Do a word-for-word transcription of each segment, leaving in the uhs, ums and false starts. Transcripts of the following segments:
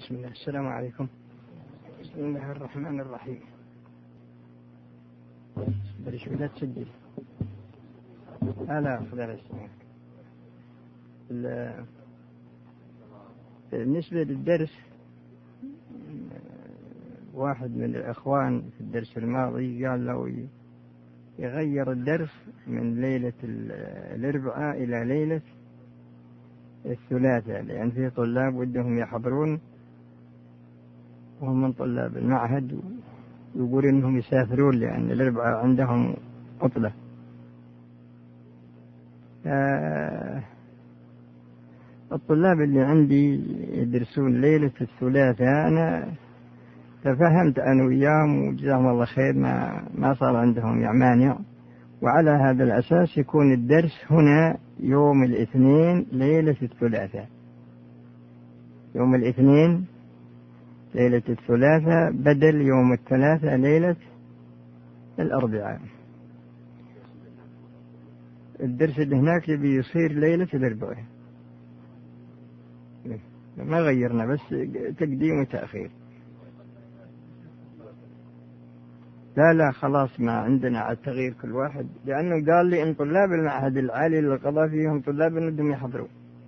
بسم الله. السلام عليكم. بسم الله الرحمن الرحيم. بلش بدأت تسجل. لا لا خذها الاسماء. بالنسبة للدرس، واحد من الأخوان في الدرس الماضي قال لو يغير الدرس من ليلة الأربعاء إلى ليلة الثلاثاء، لأن في طلاب ودهم يحضرون وهم من طلاب المعهد ويقول إنهم يسافرون لأن الأربعاء عندهم عطلة. آه الطلاب اللي عندي يدرسون ليلة الثلاثاء أنا تفهمت أنا وياهم وجزاهم الله خير، ما ما صار عندهم مانع، وعلى هذا الأساس يكون الدرس هنا يوم الاثنين ليلة الثلاثاء، يوم الاثنين ليلة الثلاثاء بدل يوم الثلاثاء ليلة الأربعاء. الدرس اللي هناك يبي يصير ليلة الأربعاء، ما غيرنا بس تقديم وتأخير. لا لا خلاص ما عندنا على التغيير كل واحد، لأنه قال لي إن طلاب المعهد العالي للقضاء فيهم طلاب بدهم يحضروا،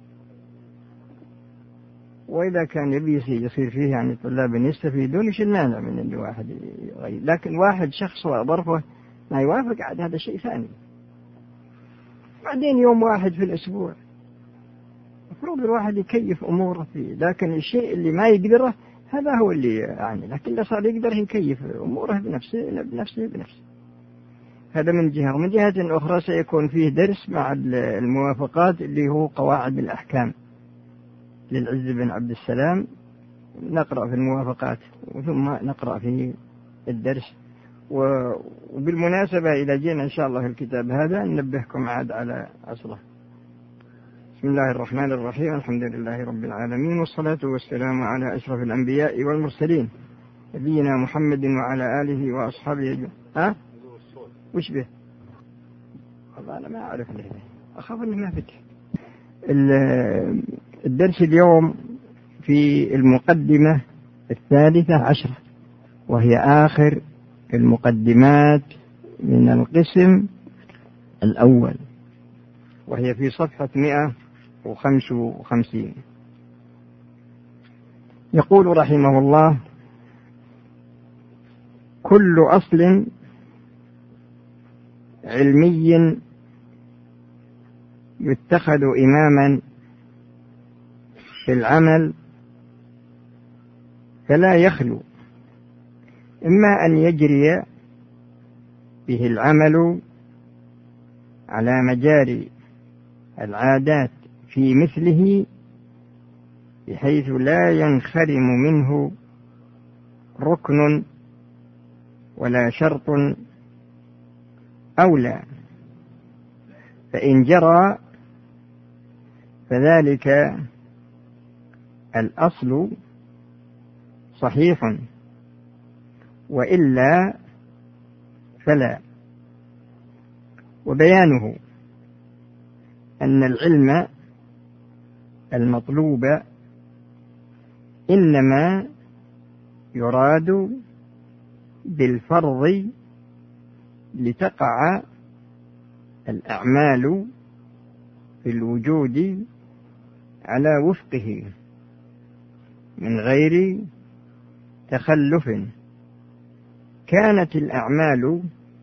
وإذا كان يبي يصير فيه يعني طلاب يستفيدون ايش المانع من إن واحد يغير، لكن واحد شخص وظرفه ما يوافق عاد هذا شيء ثاني. بعدين يوم واحد في الأسبوع المفروض الواحد يكيف أموره فيه، لكن الشيء اللي ما يقدره هذا هو اللي يعني، لكن اللي صار يقدر يكيف أموره بنفسه بنفسه بنفسه. هذا من جهة، ومن جهة أخرى سيكون فيه درس مع الموافقات اللي هو قواعد الأحكام للعز بن عبد السلام، نقرأ في الموافقات ثم نقرأ في الدرس. وبالمناسبة إذا جينا إن شاء الله الكتاب هذا ننبهكم عاد على أصله. بسم الله الرحمن الرحيم. الحمد لله رب العالمين، والصلاة والسلام على أشرف الأنبياء والمرسلين نبينا محمد وعلى آله وأصحابه. ها وش به؟ والله أنا ما أعرف ليه، أخاف أنه ما فتح. الدرس اليوم في المقدمة الثالثة عشرة، وهي آخر المقدمات من القسم الأول، وهي في صفحة مئة وخمسة وخمسين. يقول رحمه الله: كل أصل علمي يتخذ إماما في العمل فلا يخلو إما أن يجري به العمل على مجاري العادات في مثله بحيث لا ينخرم منه ركن ولا شرط أو لا، فإن جرى فذلك الأصل صحيح، وإلا فلا. وبيانه أن العلم المطلوب إنما يراد بالفرض لتقع الأعمال في الوجود على وفقه من غير تخلف، كانت الأعمال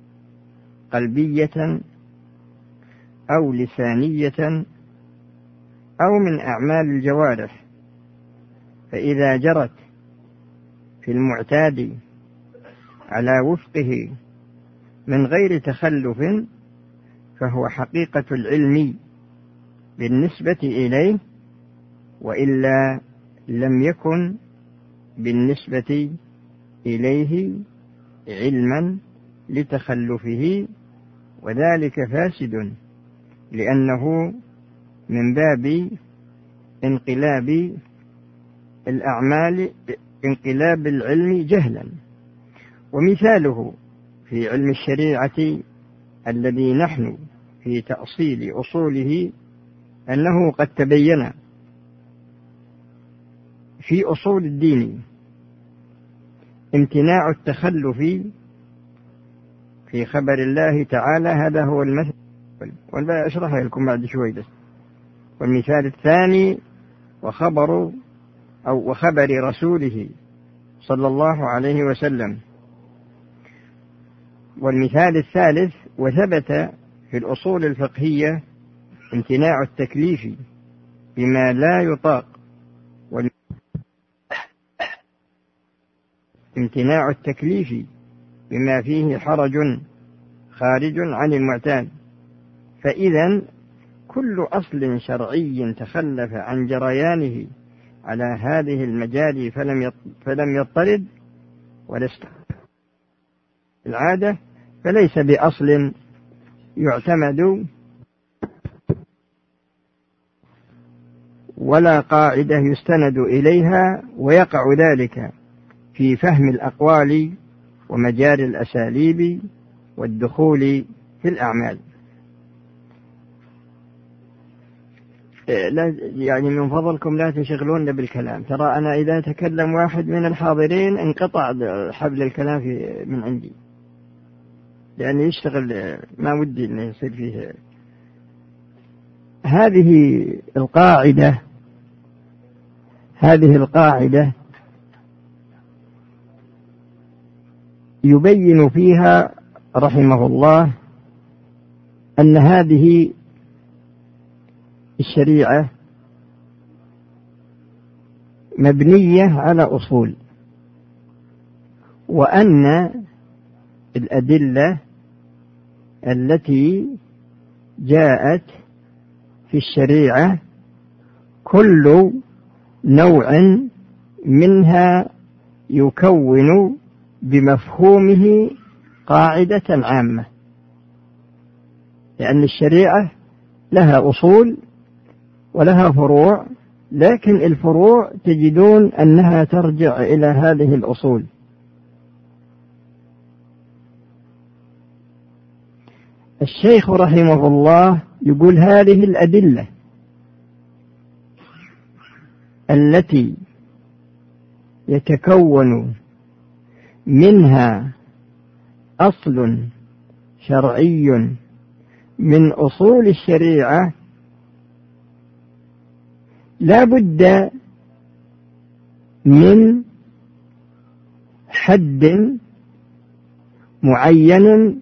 قلبية أو لسانية أو من أعمال الجوارح، فإذا جرت في المعتاد على وفقه من غير تخلف فهو حقيقة العلم بالنسبة إليه، وإلا لم يكن بالنسبة إليه علما لتخلفه، وذلك فاسد لأنه من باب انقلاب الأعمال، انقلاب العلم جهلا. ومثاله في علم الشريعة الذي نحن في تأصيل أصوله أنه قد تبين في أصول الدين امتناع التخلف في خبر الله تعالى، هذا هو المثل، والباقي أشرحها لكم بعد شوي بس. والمثال الثاني وخبر أو وخبر رسوله صلى الله عليه وسلم. والمثال الثالث وثبت في الأصول الفقهية امتناع التكليف بما لا يطاق، امتناع التكليف بما فيه حرج خارج عن المعتاد. فإذا كل أصل شرعي تخلف عن جريانه على هذه المجال فلم فلم يضطرد ولا العادة فليس بأصل يعتمد ولا قاعدة يستند إليها، ويقع ذلك في فهم الأقوال ومجاري الأساليب والدخول في الأعمال. لا يعني من فضلكم لا تشغلون بالكلام، ترى أنا إذا تكلم واحد من الحاضرين انقطع حبل الكلام في من عندي، لأنه يشتغل ما ودي أنه يصير فيه. هذه القاعدة هذه القاعدة يبين فيها رحمه الله أن هذه الشريعة مبنية على أصول، وأن الأدلة التي جاءت في الشريعة كل نوع منها يكون بمفهومه قاعدة عامة، لأن الشريعة لها أصول ولها فروع، لكن الفروع تجدون أنها ترجع إلى هذه الأصول. الشيخ رحمه الله يقول هذه الأدلة التي يتكون منها أصل شرعي من أصول الشريعة لا بد من حد معين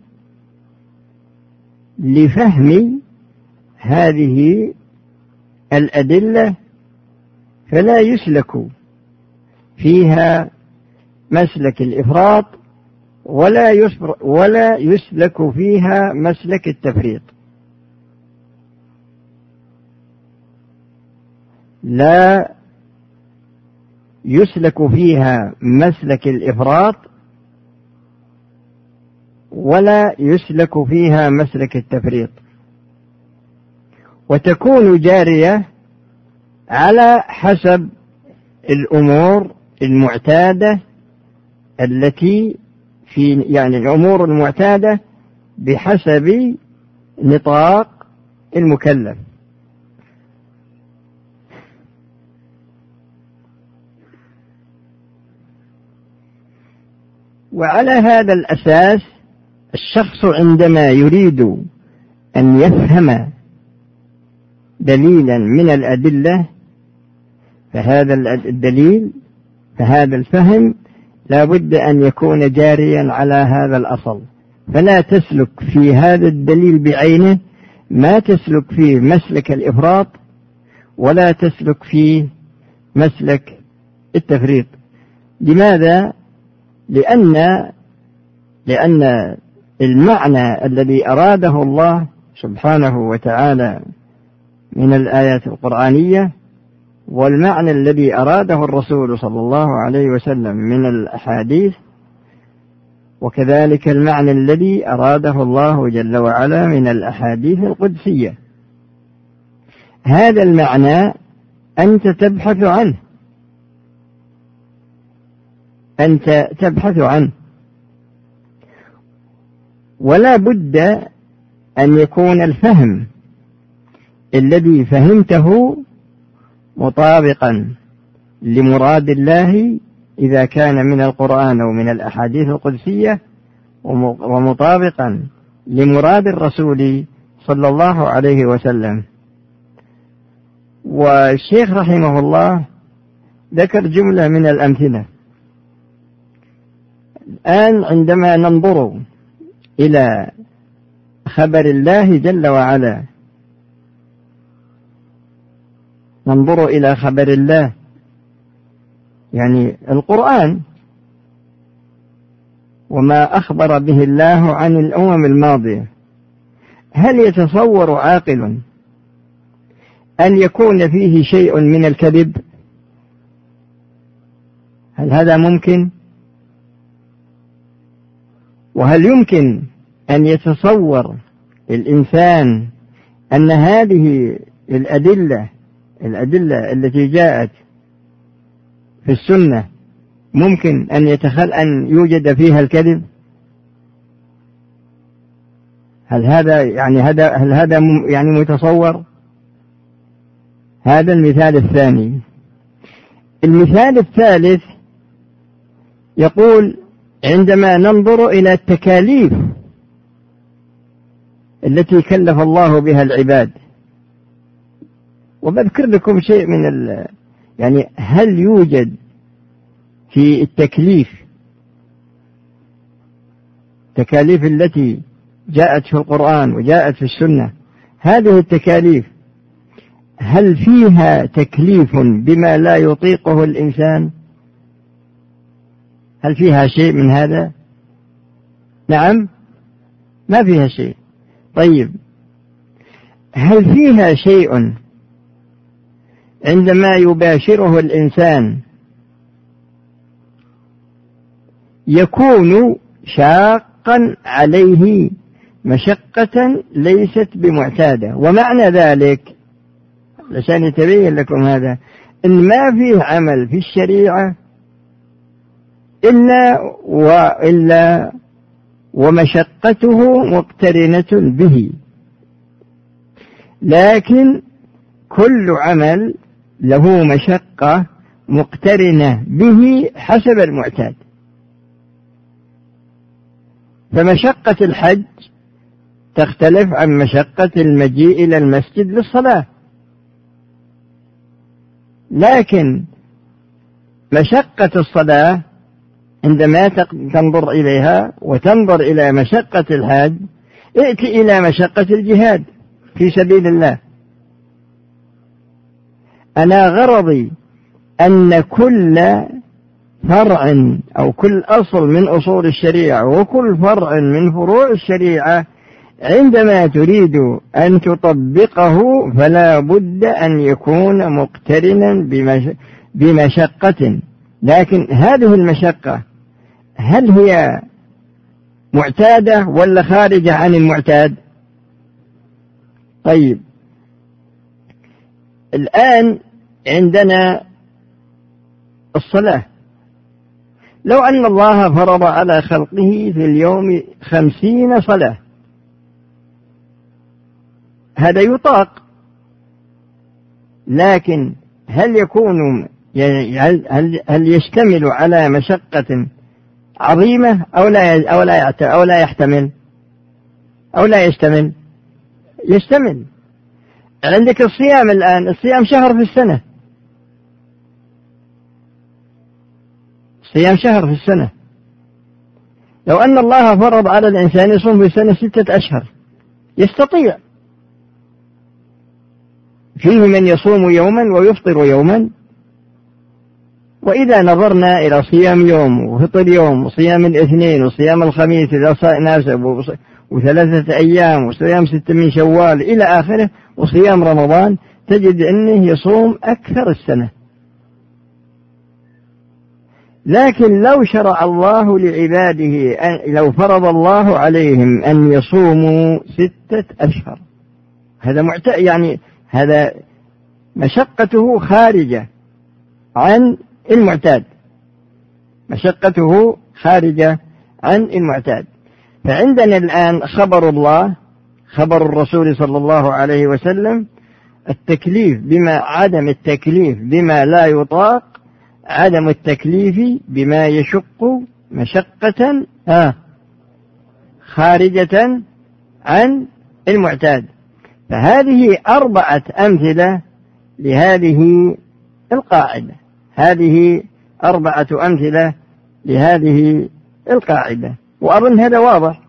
لفهم هذه الأدلة، فلا يسلك فيها مسلك الإفراط ولا ولا يسلك فيها مسلك التفريط. لا يسلك فيها مسلك الإفراط ولا يسلك فيها مسلك التفريط، وتكون جارية على حسب الأمور المعتادة التي في يعني الأمور المعتادة بحسب نطاق المكلف. وعلى هذا الأساس الشخص عندما يريد أن يفهم دليلا من الأدلة فهذا الدليل فهذا الفهم لا بد أن يكون جاريا على هذا الأصل، فلا تسلك في هذا الدليل بعينه ما تسلك فيه مسلك الإفراط ولا تسلك فيه مسلك التفريط. لماذا؟ لأن لأن المعنى الذي أراده الله سبحانه وتعالى من الآيات القرآنية والمعنى الذي أراده الرسول صلى الله عليه وسلم من الأحاديث، وكذلك المعنى الذي أراده الله جل وعلا من الأحاديث القدسية، هذا المعنى أنت تبحث عنه أنت تبحث عنه ولا بد أن يكون الفهم الذي فهمته مطابقا لمراد الله إذا كان من القرآن أو من الأحاديث القدسية، ومطابقا لمراد الرسول صلى الله عليه وسلم. والشيخ رحمه الله ذكر جملة من الأمثلة. الآن عندما ننظر إلى خبر الله جل وعلا، ننظر إلى خبر الله يعني القرآن وما أخبر به الله عن الأمم الماضية، هل يتصور عاقل أن يكون فيه شيء من الكذب؟ هل هذا ممكن؟ وهل يمكن أن يتصور الإنسان أن هذه الأدلة الأدلة التي جاءت في السنة ممكن أن يتخل أن يوجد فيها الكذب؟ هل هذا يعني هذا هل هذا يعني متصور؟ هذا المثال الثاني. المثال الثالث يقول عندما ننظر إلى التكاليف التي كلف الله بها العباد، وبذكر لكم شيء من ال يعني هل يوجد في التكليف التكاليف التي جاءت في القرآن وجاءت في السنة، هذه التكاليف هل فيها تكليف بما لا يطيقه الإنسان؟ هل فيها شيء من هذا؟ نعم، ما فيها شيء. طيب، هل فيها شيء عندما يباشره الإنسان يكون شاقا عليه مشقة ليست بمعتادة؟ ومعنى ذلك عشان يتبين لكم هذا إن ما فيه عمل في الشريعة إلا وإلا ومشقته مقترنة به، لكن كل عمل له مشقة مقترنة به حسب المعتاد. فمشقة الحج تختلف عن مشقة المجيء إلى المسجد للصلاة، لكن مشقة الصلاة عندما تنظر إليها وتنظر إلى مشقة الحج ائتي إلى مشقة الجهاد في سبيل الله. أنا غرضي أن كل فرع أو كل أصل من أصول الشريعة وكل فرع من فروع الشريعة عندما تريد أن تطبقه فلا بد أن يكون مقترنا بمشقة، لكن هذه المشقة هل هي معتادة ولا خارجة عن المعتاد؟ طيب، الآن عندنا الصلاة. لو أن الله فرض على خلقه في اليوم خمسين صلاة، هذا يطاق، لكن هل يكون هل هل يشتمل على مشقة عظيمة أو لا أو لا أو لا يحتمل أو لا يشتمل؟ يشتمل. عندك الصيام الآن، الصيام شهر في السنة، صيام شهر في السنة. لو أن الله فرض على الإنسان يصوم في السنة ستة أشهر يستطيع، فيه من يصوم يوما ويفطر يوما. وإذا نظرنا إلى صيام يوم وفطر يوم وصيام الاثنين وصيام الخميس إذا ناسب وثلاثة أيام وصيام ستة من شوال إلى آخره وصيام رمضان، تجد أنه يصوم أكثر السنة. لكن لو شرع الله لعباده أن لو فرض الله عليهم أن يصوموا ستة أشهر، هذا معت يعني هذا مشقته خارجة عن المعتاد، مشقته خارجة عن المعتاد. فعندنا الآن خبر الله، خبر الرسول صلى الله عليه وسلم، التكليف بما عدم التكليف بما لا يطاق عدم التكليف بما يشق مشقة آه خارجة عن المعتاد. فهذه أربعة أمثلة لهذه القاعدة، هذه أربعة أمثلة لهذه القاعدة، وأظن هذا واضح.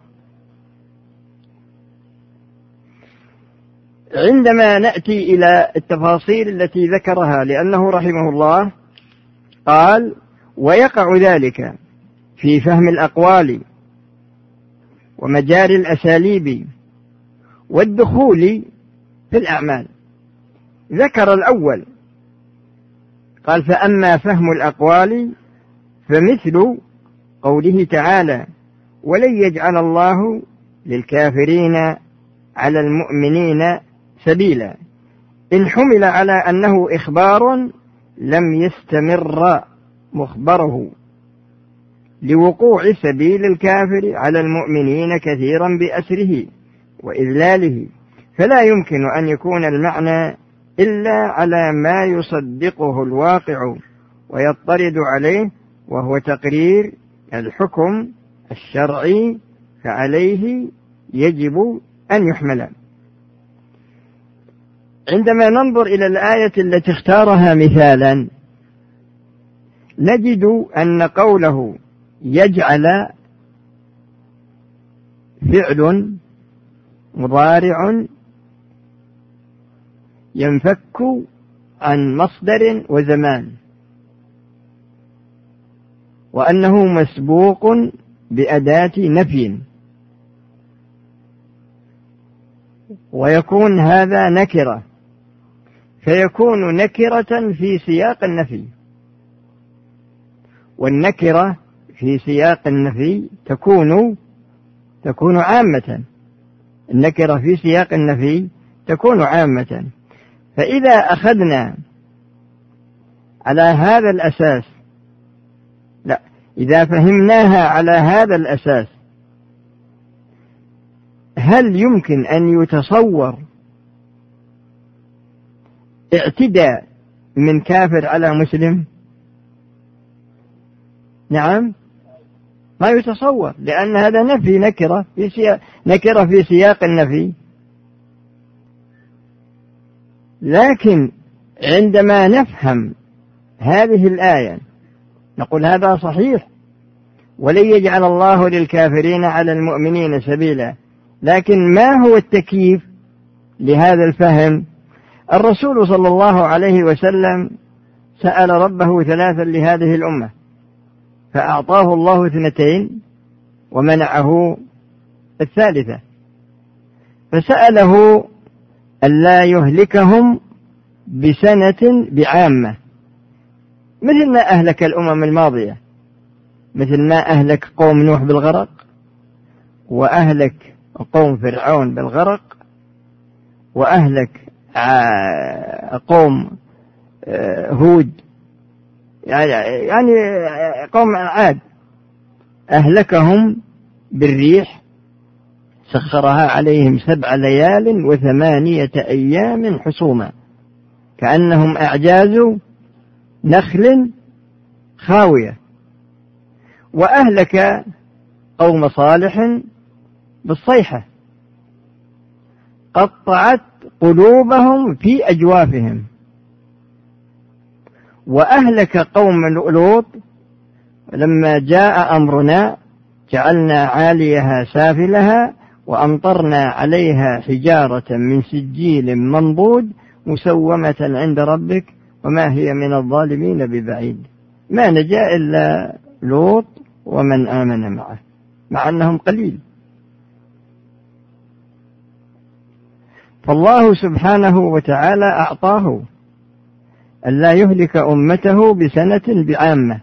عندما نأتي إلى التفاصيل التي ذكرها، لأنه رحمه الله قال: ويقع ذلك في فهم الأقوال ومجاري الأساليب والدخول في الأعمال. ذكر الأول قال: فأما فهم الأقوال فمثل قوله تعالى: ولن يجعل الله للكافرين على المؤمنين سبيلا، إن حمل على أنه إخبار لم يستمر مخبره لوقوع سبيل الكافر على المؤمنين كثيرا بأسره وإذلاله، فلا يمكن أن يكون المعنى إلا على ما يصدقه الواقع ويضطرد عليه، وهو تقرير الحكم الشرعي، فعليه يجب أن يحمل. عندما ننظر إلى الآية التي اختارها مثالا، نجد أن قوله يجعل فعل مضارع ينفك عن مصدر وزمان، وأنه مسبوق بأداة نفي، ويكون هذا نكرة، فيكون نكرة في سياق النفي، والنكرة في سياق النفي تكون تكون عامة. النكرة في سياق النفي تكون عامة. فإذا أخذنا على هذا الأساس، لا إذا فهمناها على هذا الأساس، هل يمكن أن يتصور اعتداء من كافر على مسلم؟ نعم، ما يتصور، لأن هذا نفي، نكرة في سياق نكرة في سياق النفي. لكن عندما نفهم هذه الآية نقول هذا صحيح، ولن يجعل الله للكافرين على المؤمنين سبيلا. لكن ما هو التكييف لهذا الفهم؟ الرسول صلى الله عليه وسلم سأل ربه ثلاثا لهذه الأمة، فأعطاه الله اثنتين ومنعه الثالثة، فسأله ألا يهلكهم بسنة بعامة، مثل ما أهلك الأمم الماضية، مثل ما أهلك قوم نوح بالغرق، وأهلك قوم فرعون بالغرق، وأهلك قوم هود، يعني قوم عاد أهلكهم بالريح سخرها عليهم سبع ليال وثمانية أيام حسوما كأنهم أعجاز نخل خاوية. وأهلك قوم صالح بالصيحة قطعت قلوبهم في أجوافهم. وأهلك قوم لوط لما جاء أمرنا جعلنا عاليها سافلها وأمطرنا عليها حجارة من سجيل منضود مسومة عند ربك وما هي من الظالمين ببعيد. ما نجا إلا لوط ومن آمن معه، مع أنهم قليل. فالله سبحانه وتعالى أعطاه ألا يهلك أمته بسنة بعامة،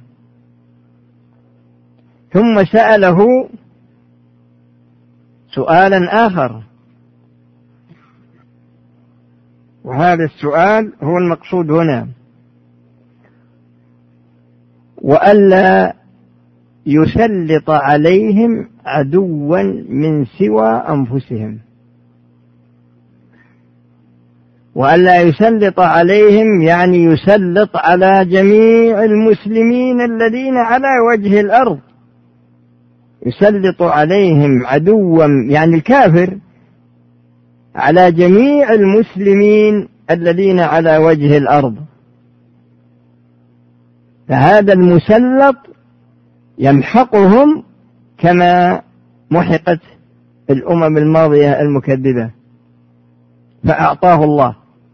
ثم سأله سؤالا آخر، وهذا السؤال هو المقصود هنا: وألا يسلط عليهم عدوا من سوى أنفسهم. وألا يسلط عليهم يعني يسلط على جميع المسلمين الذين على وجه الأرض، يسلط عليهم عدوا يعني الكافر على جميع المسلمين الذين على وجه الأرض. فهذا المسلط يمحقهم كما محقت الأمم الماضية المكذبة، فأعطاه الله.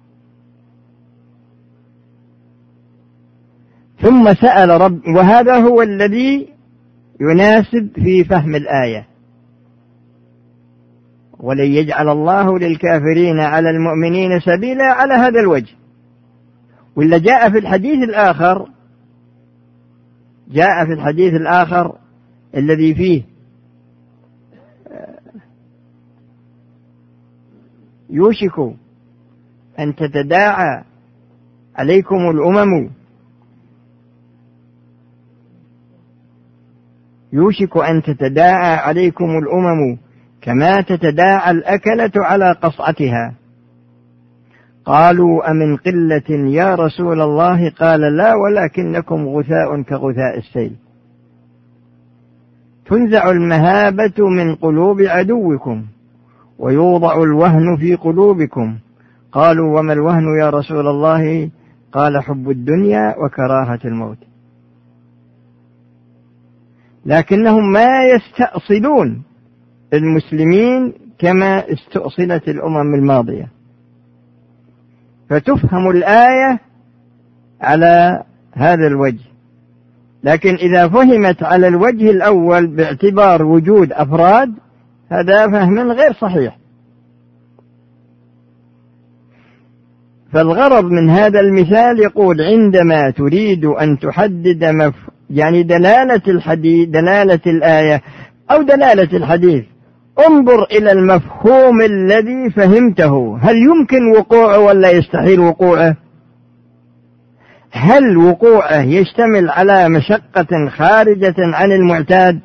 ثم سأل رب، وهذا هو الذي يناسب في فهم الآية: ولن يجعل الله للكافرين على المؤمنين سبيلا، على هذا الوجه. ولا جاء في الحديث الآخر، جاء في الحديث الآخر الذي فيه يوشك أن تتداعى عليكم الأمم، يوشك أن تتداعى عليكم الأمم كما تتداعى الأكلة على قصعتها. قالوا أمن قلة يا رسول الله؟ قال لا، ولكنكم غثاء كغثاء السيل. تنزع المهابة من قلوب عدوكم ويوضع الوهن في قلوبكم. قالوا وما الوهن يا رسول الله؟ قال حب الدنيا وكراهة الموت. لكنهم ما يستأصلون المسلمين كما استؤصلت الأمم الماضية. فتفهم الآية على هذا الوجه، لكن إذا فهمت على الوجه الأول باعتبار وجود أفراد، هذا فهم غير صحيح. فالغرض من هذا المثال يقول عندما تريد أن تحدد مف... يعني دلالة الحديث، دلالة الآية أو دلالة الحديث، انظر إلى المفهوم الذي فهمته، هل يمكن وقوعه ولا يستحيل وقوعه؟ هل وقوعه يشتمل على مشقة خارجة عن المعتاد؟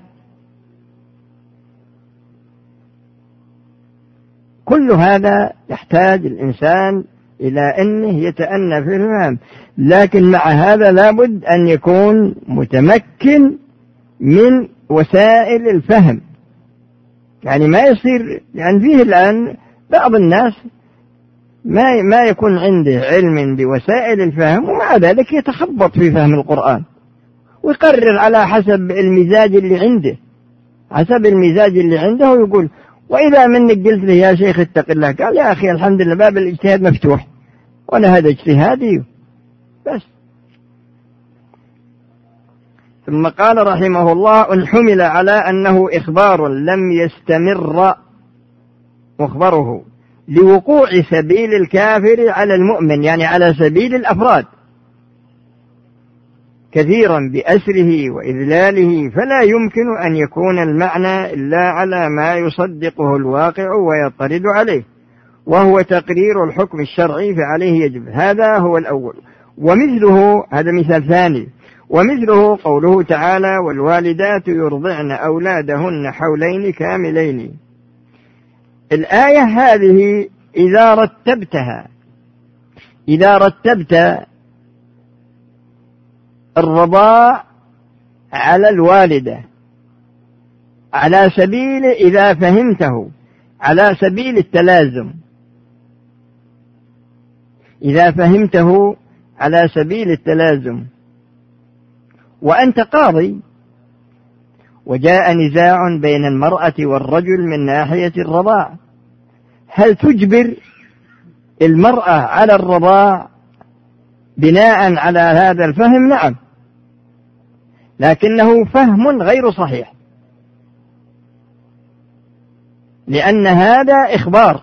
كل هذا يحتاج الإنسان إلى أنه يتأنى في الفهم، لكن مع هذا لابد أن يكون متمكن من وسائل الفهم. يعني ما يصير، يعني فيه الآن بعض الناس ما ما يكون عنده علم بوسائل الفهم، ومع ذلك يتخبط في فهم القرآن ويقرر على حسب المزاج اللي عنده، حسب المزاج اللي عنده، ويقول وإذا منك قلت له يا شيخ اتق الله، قال يا أخي الحمد لله باب الاجتهاد مفتوح وأنا هذا اجتهادي بس. ثم قال رحمه الله إن حمل على أنه إخبار لم يستمر مخبره لوقوع سبيل الكافر على المؤمن، يعني على سبيل الأفراد كثيرا بأسره وإذلاله، فلا يمكن أن يكون المعنى إلا على ما يصدقه الواقع ويطرد عليه، وهو تقرير الحكم الشرعي فعليه يجب. هذا هو الأول. ومثله، هذا مثال ثاني، ومثله قوله تعالى والوالدات يرضعن أولادهن حولين كاملين. الآية هذه إذا رتبتها، إذا رتبت الرضاع على الوالدة على سبيل، إذا فهمته على سبيل التلازم، إذا فهمته على سبيل التلازم وأنت قاضي وجاء نزاع بين المرأة والرجل من ناحية الرضاع، هل تجبر المرأة على الرضاع بناء على هذا الفهم؟ نعم، لكنه فهم غير صحيح، لأن هذا إخبار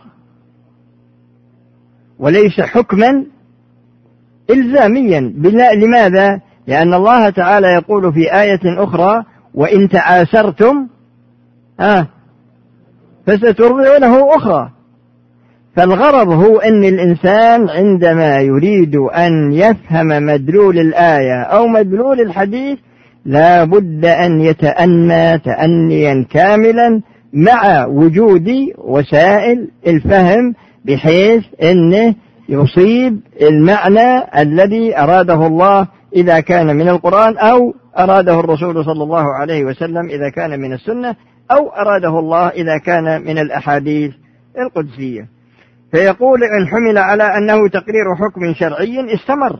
وليس حكما إلزاميا. لماذا؟ لأن الله تعالى يقول في آية أخرى وإن تعاسرتم آه فسترضع له أخرى. فالغرض هو أن الإنسان عندما يريد أن يفهم مدلول الآية أو مدلول الحديث لا بد أن يتأنى تأنيا كاملا مع وجود وسائل الفهم، بحيث أنه يصيب المعنى الذي أراده الله إذا كان من القرآن، أو أراده الرسول صلى الله عليه وسلم إذا كان من السنة، أو أراده الله إذا كان من الأحاديث القدسية. فيقول إن حمل على أنه تقرير حكم شرعي استمر،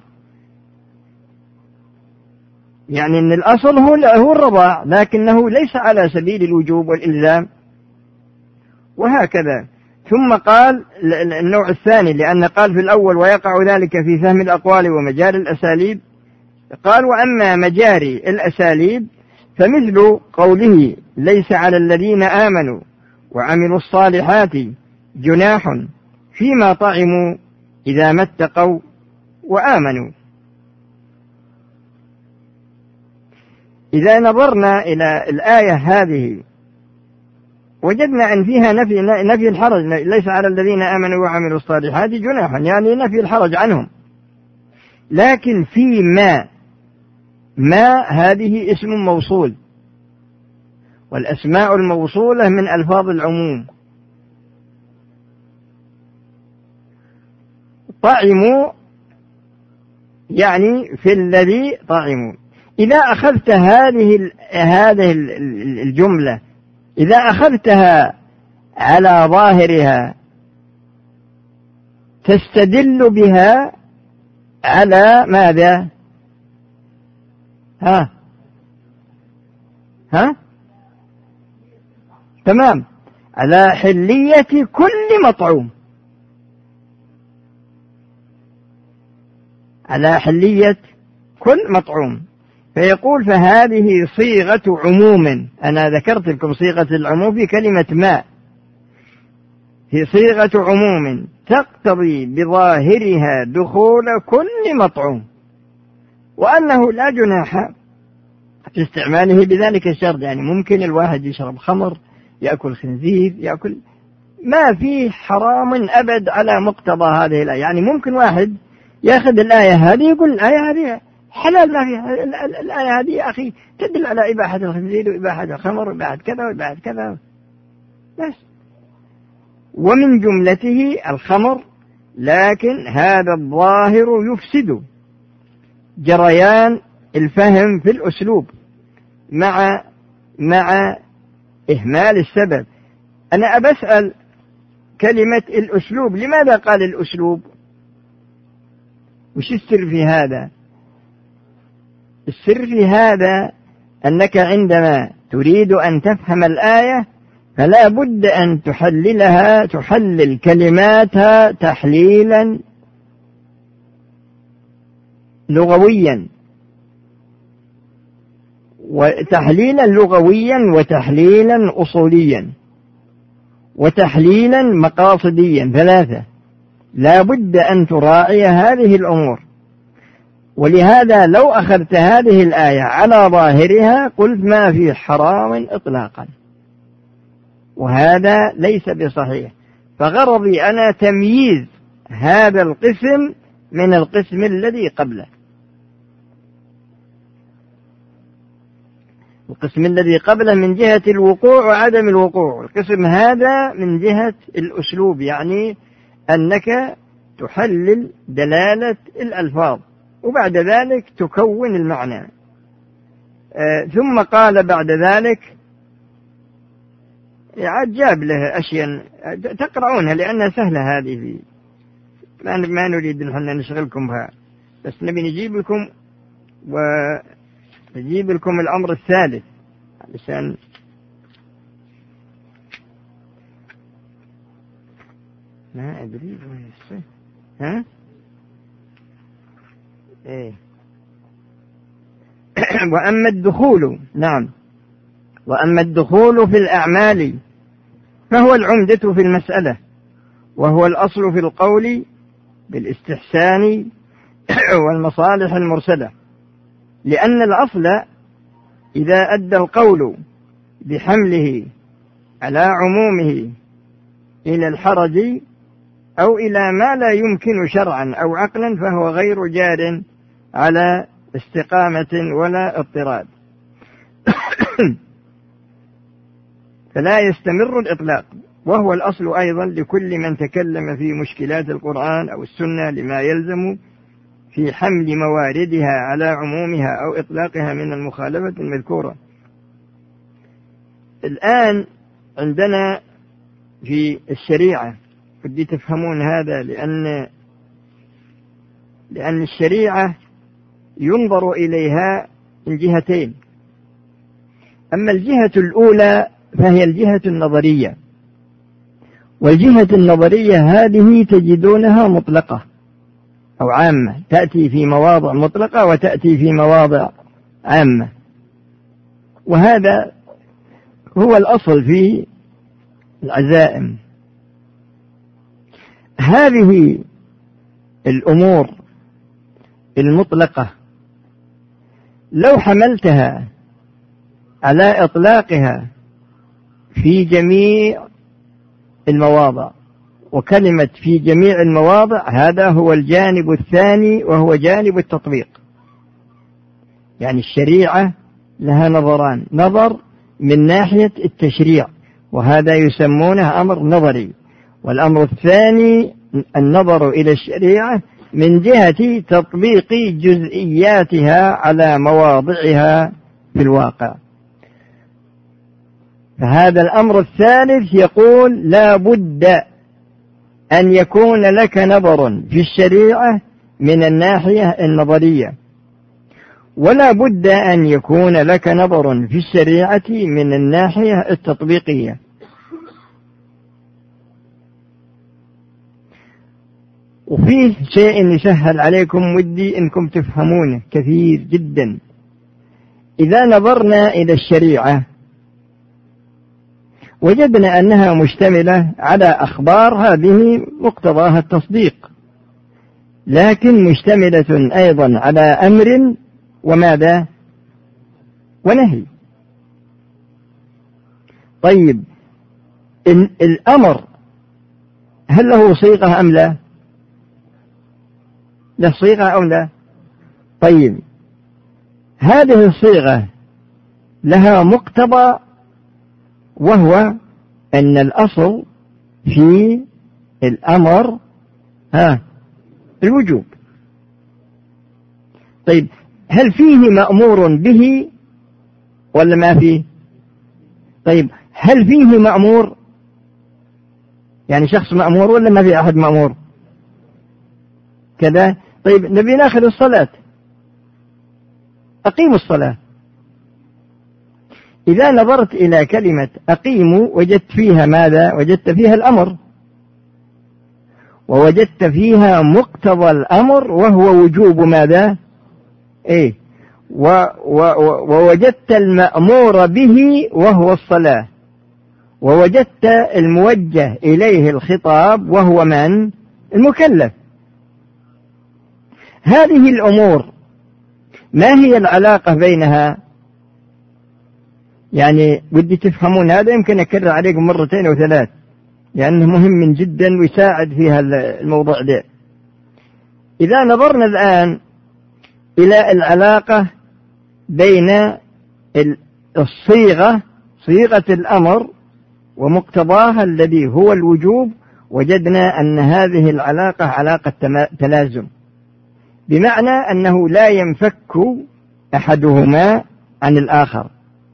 يعني أن الأصل هو هو الرضاع، لكنه ليس على سبيل الوجوب والإلزام، وهكذا. ثم قال النوع الثاني، لأن قال في الأول ويقع ذلك في فهم الأقوال ومجاري الأساليب، قال وأما مجاري الأساليب فمثل قوله ليس على الذين آمنوا وعملوا الصالحات جناح فيما طعموا إذا ما اتقوا وآمنوا. إذا نظرنا إلى الآية هذه وجدنا أن فيها نفي, نفي الحرج، ليس على الذين آمنوا وعملوا الصالحات جناح، يعني نفي الحرج عنهم. لكن في ما ما هذه اسم موصول، والأسماء الموصولة من ألفاظ العموم. طعموا يعني في الذي طعموا. إذا أخذت هذه هذه الجملة، إذا أخذتها على ظاهرها تستدل بها على ماذا؟ ها ها تمام، على حلية كل مطعوم، على حلية كل مطعوم. فيقول فهذه صيغة عموم، أنا ذكرت لكم صيغة العموم في كلمة ما، في صيغة عموم تقتضي بظاهرها دخول كل مطعوم، وأنه لا جناح في استعماله بذلك الشرط. يعني ممكن الواحد يشرب خمر، يأكل خنزير، يأكل، ما فيه حرام أبد على مقتضى هذه الآية. يعني ممكن واحد يأخذ الآية هذه يقول الآية هذه حلال، ما فيها الآية هذه يا أخي تدل على إباحة الخنزير وإباحة الخمر وإباحة كذا وإباحة كذا بس، ومن جملته الخمر. لكن هذا الظاهر يفسد جريان الفهم في الأسلوب مع مع إهمال السبب. أنا أبسأل كلمة الأسلوب، لماذا قال الأسلوب؟ وش السر في هذا؟ السر في هذا أنك عندما تريد أن تفهم الآية فلا بد أن تحللها، تحلل كلماتها تحليلا لغويا، وتحليلا لغويا وتحليلا أصوليا وتحليلا مقاصديا، ثلاثة. لا بد أن تراعي هذه الأمور. ولهذا لو أخذت هذه الآية على ظاهرها قلت ما في حرام إطلاقا، وهذا ليس بصحيح. فغرضي أنا تمييز هذا القسم من القسم الذي قبله. القسم الذي قبله من جهة الوقوع وعدم الوقوع، القسم هذا من جهة الأسلوب، يعني أنك تحلل دلالة الألفاظ وبعد ذلك تكون المعنى. آه ثم قال بعد ذلك، عاد جاب له أشياء تقرؤونها لأنها سهلة هذه، في ما, ما نريد أن نشغلكم بها، بس نبي نجيب لكم ونجيب لكم الأمر الثالث علشان ما أدري ها إيه. وأما الدخول، نعم، وأما الدخول في الأعمال فهو العمدة في المسألة، وهو الأصل في القول بالاستحسان والمصالح المرسلة. لأن الأصل إذا أدى القول بحمله على عمومه إلى الحرج أو إلى ما لا يمكن شرعا أو عقلا فهو غير جار على استقامة ولا اضطراد. فلا يستمر الإطلاق. وهو الأصل أيضا لكل من تكلم في مشكلات القرآن أو السنة، لما يلزم في حمل مواردها على عمومها أو إطلاقها من المخالفة المذكورة. الآن عندنا في الشريعة، بدي تفهمون هذا، لأن لأن الشريعة ينظر إليها من جهتين. أما الجهة الأولى فهي الجهة النظرية، والجهة النظرية هذه تجدونها مطلقة أو عامة، تأتي في مواضع مطلقة وتأتي في مواضع عامة، وهذا هو الأصل في العزائم. هذه الأمور المطلقة لو حملتها على إطلاقها في جميع المواضع، وكلمة في جميع المواضع هذا هو الجانب الثاني، وهو جانب التطبيق. يعني الشريعة لها نظران: نظر من ناحية التشريع، وهذا يسمونه أمر نظري، والأمر الثاني النظر إلى الشريعة من جهة تطبيق جزئياتها على مواضعها في الواقع. فهذا الأمر الثالث يقول لا بد أن يكون لك نظر في الشريعة من الناحية النظرية، ولا بد أن يكون لك نظر في الشريعة من الناحية التطبيقية. وفيه شيء يسهل عليكم ودي إنكم تفهمونه كثير جدا. إذا نظرنا إلى الشريعة وجدنا أنها مشتملة على أخبار هذه مقتضاها التصديق، لكن مشتملة أيضا على أمر وماذا ونهي. طيب الأمر هل له صيغة أم لا؟ له صيغة أو لا؟ طيب هذه الصيغة لها مقتضى، وهو أن الأصل في الأمر ها الوجوب. طيب هل فيه مأمور به ولا ما فيه؟ طيب هل فيه مأمور؟ يعني شخص مأمور ولا ما في أحد مأمور كذا؟ طيب نبي ناخذ الصلاة، أقيموا الصلاة. إذا نظرت إلى كلمة أقيموا وجدت فيها ماذا؟ وجدت فيها الأمر، ووجدت فيها مقتضى الأمر وهو وجوب ماذا؟ إيه و و ووجدت المأمور به وهو الصلاة، ووجدت الموجه إليه الخطاب وهو من؟ المكلف. هذه الأمور ما هي العلاقة بينها؟ يعني بدي تفهمون هذا، يمكن أكرر عليكم مرتين أو ثلاث لأنه مهم جدا ويساعد في الموضوع ده. إذا نظرنا الآن إلى العلاقة بين الصيغة، صيغة الأمر ومقتضاها الذي هو الوجوب، وجدنا أن هذه العلاقة علاقة تلازم، بمعنى أنه لا ينفك أحدهما عن الآخر.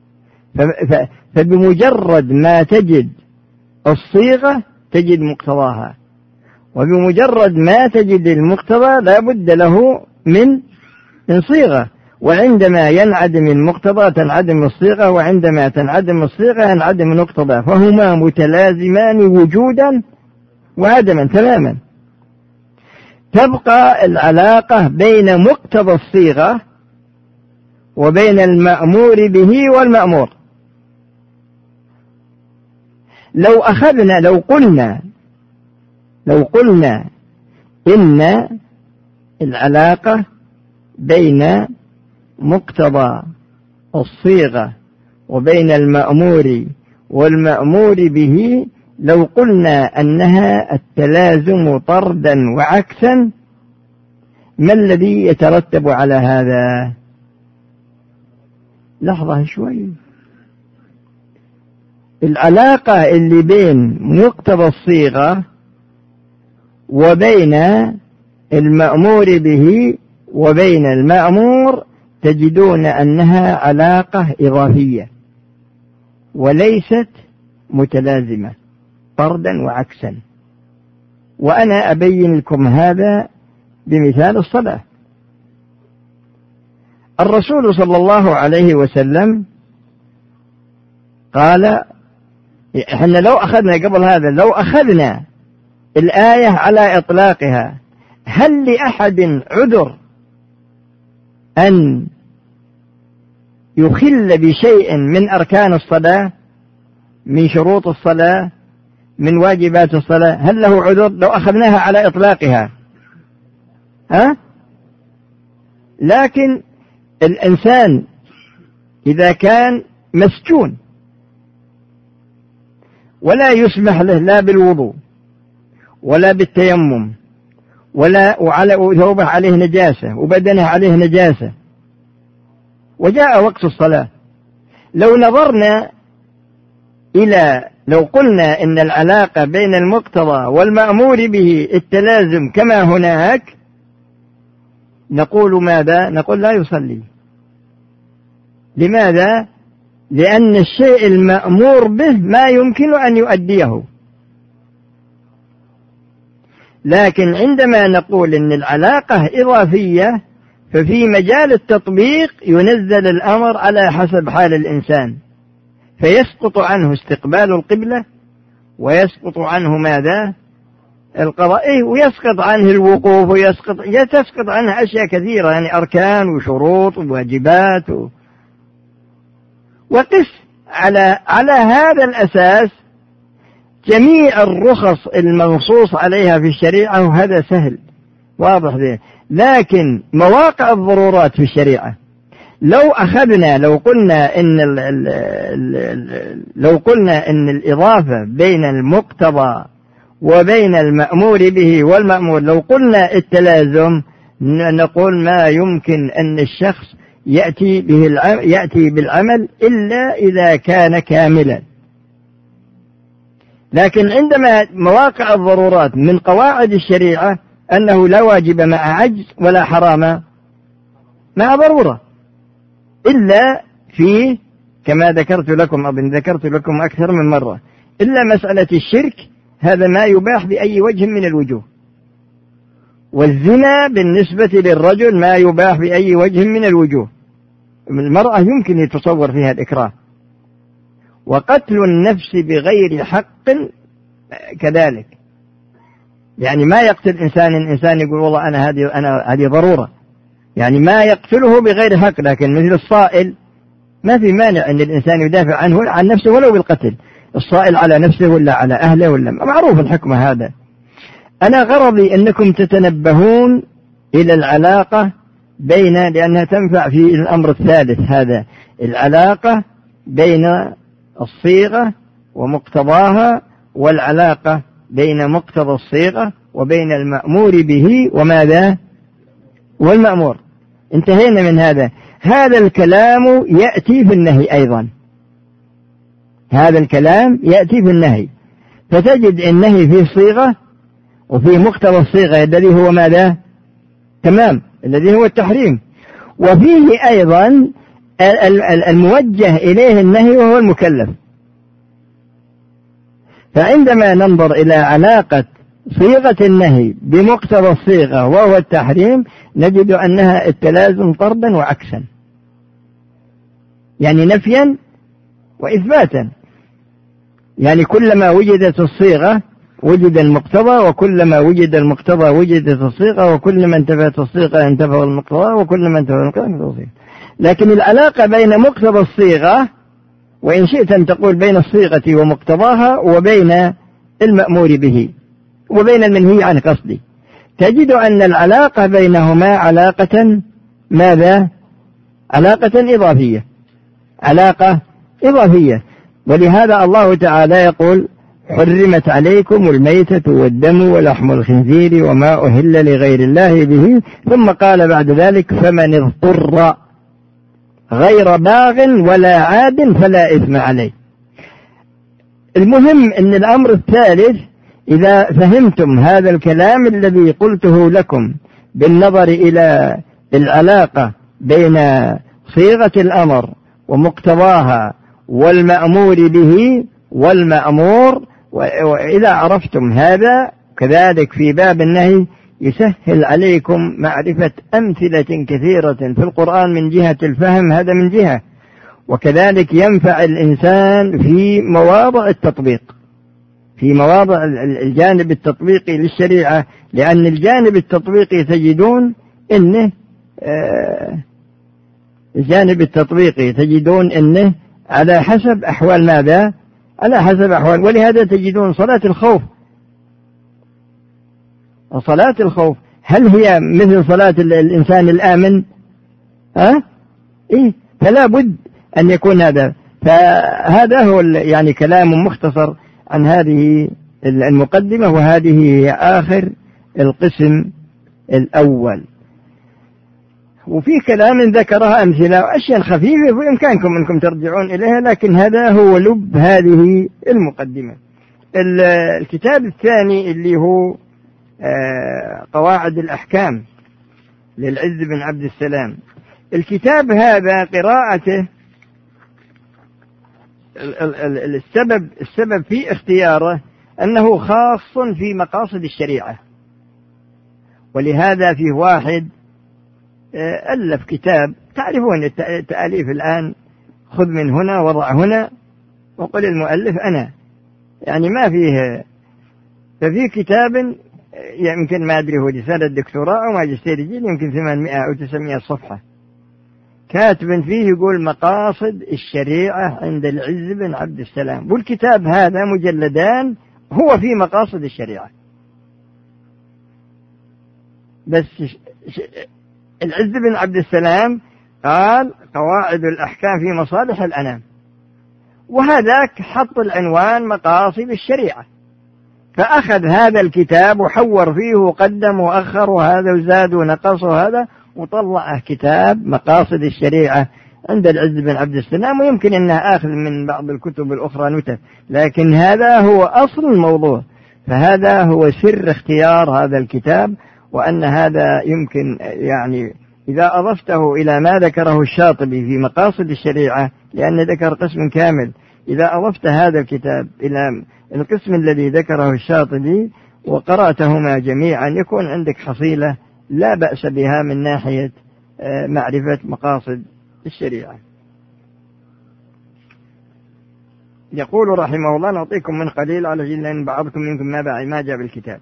فبمجرد ما تجد الصيغة تجد مقتضاها، وبمجرد ما تجد المقتضى لا بد له من من صيغة، وعندما ينعدم المقتضى تنعدم الصيغة، وعندما تنعدم الصيغة ينعدم المقتضى، فهما متلازمان وجودا وعدما تماما. تبقى العلاقة بين مقتضى الصيغة وبين المأمور به والمأمور. لو أخذنا لو قلنا لو قلنا إن العلاقة بين مقتضى الصيغة وبين المأمور والمأمور به، لو قلنا أنها التلازم طردا وعكسا، ما الذي يترتب على هذا؟ لحظة شوي. العلاقة اللي بين مقتضى الصيغة وبين المأمور به وبين المأمور تجدون أنها علاقة إضافية وليست متلازمة، طردا وعكسا. وأنا أبين لكم هذا بمثال الصلاة. الرسول صلى الله عليه وسلم قال، إحنا لو أخذنا قبل هذا لو أخذنا الآية على إطلاقها، هل لأحد عذر أن يخل بشيء من أركان الصلاة، من شروط الصلاة، من واجبات الصلاة؟ هل له عذر لو أخذناها على إطلاقها؟ ها؟ لكن الإنسان إذا كان مسجون ولا يسمح له لا بالوضوء ولا بالتيمم ولا وعلى ثوبه عليه نجاسة وبدنه عليه نجاسة وجاء وقت الصلاة، لو نظرنا إلى لو قلنا إن العلاقة بين المقتضى والمأمور به التلازم كما هناك، نقول ماذا؟ نقول لا يصلي. لماذا؟ لأن الشيء المأمور به ما يمكن أن يؤديه. لكن عندما نقول إن العلاقة إضافية، ففي مجال التطبيق ينزل الأمر على حسب حال الإنسان، فيسقط عنه استقبال القبلة، ويسقط عنه ماذا؟ القضاء، ويسقط عنه الوقوف، ويسقط تسقط عنه أشياء كثيرة، يعني أركان وشروط وواجبات و... وقس على على هذا الأساس جميع الرخص المنصوص عليها في الشريعة، وهذا سهل واضح ذي. لكن مواقع الضرورات في الشريعة لو أخذنا لو قلنا إن ال ال ال لو قلنا إن الإضافة بين المقتضى وبين المأمور به والمأمور، لو قلنا التلازم، نقول ما يمكن أن الشخص يأتي به العمل يأتي بالعمل إلا إذا كان كاملا. لكن عندما مواقع الضرورات من قواعد الشريعة أنه لا واجب مع عجز ولا حرام مع ضرورة، إلا في كما ذكرت لكم أظن ذكرت لكم أكثر من مرة، إلا مسألة الشرك، هذا ما يباح بأي وجه من الوجوه، والزنا بالنسبة للرجل ما يباح بأي وجه من الوجوه، المرأة يمكن يتصور فيها الإكراه، وقتل النفس بغير حق كذلك، يعني ما يقتل إنسان إنسان يقول والله أنا هذه أنا هذه ضرورة، يعني ما يقتله بغير حق، لكن مثل الصائل ما في مانع أن الإنسان يدافع عنه عن نفسه ولو بالقتل، الصائل على نفسه ولا على أهله ولا معروف الحكم هذا. أنا غرضي أنكم تتنبهون إلى العلاقة بين، لأنها تنفع في الأمر الثالث هذا، العلاقة بين الصيغة ومقتضاها، والعلاقة بين مقتضى الصيغة وبين المأمور به وماذا؟ والمأمور. انتهينا من هذا. هذا الكلام يأتي في النهي أيضا، هذا الكلام يأتي في النهي، فتجد النهي فيه صيغة وفيه مقتضى الصيغة الذي هو ماذا؟ تمام، الذي هو التحريم، وفيه أيضا الموجه إليه النهي وهو المكلف. فعندما ننظر إلى علاقة صيغة النهي بمقتضى الصيغة وهو التحريم، نجد أنها التلازم طردا وعكسا، يعني نفيا وإثباتا، يعني كلما وجدت الصيغة وجد المقتضى، وكلما وجد المقتضى وجدت الصيغة، وكلما انتفت الصيغة انتفى المقتضى، وكلما انتفى المقتضى انتفى الصيغة. لكن العلاقة بين مقتضى الصيغة، وإن شئت أن تقول بين الصيغة ومقتضاها، وبين المأمور به وبين المنهي عنه قصدي، تجد أن العلاقة بينهما علاقة ماذا؟ علاقة إضافية، علاقة إضافية. ولهذا الله تعالى يقول حرمت عليكم الميتة والدم ولحم الخنزير وما أهل لغير الله به، ثم قال بعد ذلك فمن اضطر غير باغ ولا عاد فلا إثم عليه. المهم أن الأمر الثالث، إذا فهمتم هذا الكلام الذي قلته لكم بالنظر إلى العلاقة بين صيغة الأمر ومقتضاها والمأمور به والمأمور، وإذا عرفتم هذا كذلك في باب النهي يسهل عليكم معرفة أمثلة كثيرة في القرآن من جهة الفهم، هذا من جهة، وكذلك ينفع الإنسان في مواضع التطبيق، في مواضع الجانب التطبيقي للشريعة، لأن الجانب التطبيقي تجدون إنه آه الجانب التطبيقي تجدون إنه على حسب أحوال ماذا؟ على حسب أحوال، ولهذا تجدون صلاة الخوف، صلاة الخوف هل هي مثل صلاة الإنسان الآمن؟ ها؟ إيه، فلا بد أن يكون هذا. فهذا هو يعني كلام مختصر عن هذه المقدمة، وهذه هي آخر القسم الأول. وفي كلام ذكرها أمثلة وأشياء خفيفة وإمكانكم أنكم ترجعون إليها، لكن هذا هو لب هذه المقدمة. الكتاب الثاني اللي هو قواعد الأحكام للعز بن عبد السلام. الكتاب هذا قراءته السبب السبب في اختياره أنه خاص في مقاصد الشريعة، ولهذا فيه واحد ألف كتاب، تعرفون التأليف الآن، خذ من هنا وضع هنا وقل المؤلف أنا، يعني ما فيه. ففي كتاب يمكن ما أدري هو رسالة دكتوراه أو ماجستير جيل، يمكن ثمانمائة أو تسعمائة صفحة، كاتب فيه يقول مقاصد الشريعة عند العز بن عبد السلام، والكتاب هذا مجلدان هو في مقاصد الشريعة. بس العز بن عبد السلام قال قواعد الأحكام في مصالح الأنام، وهذاك حط العنوان مقاصد الشريعة، فأخذ هذا الكتاب وحور فيه وقدم وأخر وهذا وزاد ونقص وهذا، وطلع كتاب مقاصد الشريعة عند العز بن عبد السلام. ويمكن أنها آخذ من بعض الكتب الأخرى نتف، لكن هذا هو أصل الموضوع. فهذا هو سر اختيار هذا الكتاب، وأن هذا يمكن يعني إذا أضفته إلى ما ذكره الشاطبي في مقاصد الشريعة، لأن ذكر قسم كامل، إذا أضفت هذا الكتاب إلى القسم الذي ذكره الشاطبي وقرأتهما جميعا يكون عندك حصيلة لا بأس بها من ناحية معرفة مقاصد الشريعة. يقول رحمه الله، نعطيكم من قليل على جل أن بعضكم منكم ما بعد ما جاء بالكتاب.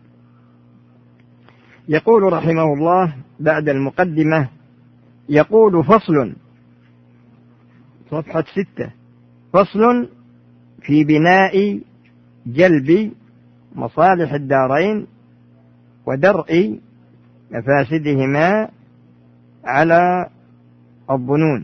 يقول رحمه الله بعد المقدمة، يقول فصل، صفحة ستة، فصل في بناء جلب مصالح الدارين ودرء مفاسدهما على الظنون.